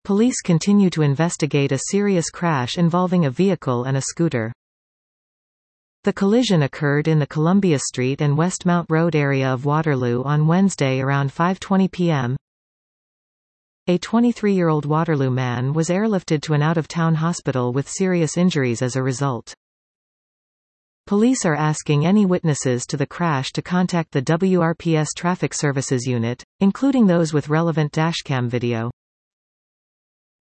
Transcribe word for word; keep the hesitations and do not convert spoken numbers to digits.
Police continue to investigate a serious crash involving a vehicle and a scooter. The collision occurred in the Columbia Street and Westmount Road area of Waterloo on Wednesday around five twenty p m A twenty-three-year-old Waterloo man was airlifted to an out-of-town hospital with serious injuries as a result. Police are asking any witnesses to the crash to contact the W R P S Traffic Services Unit, including those with relevant dashcam video.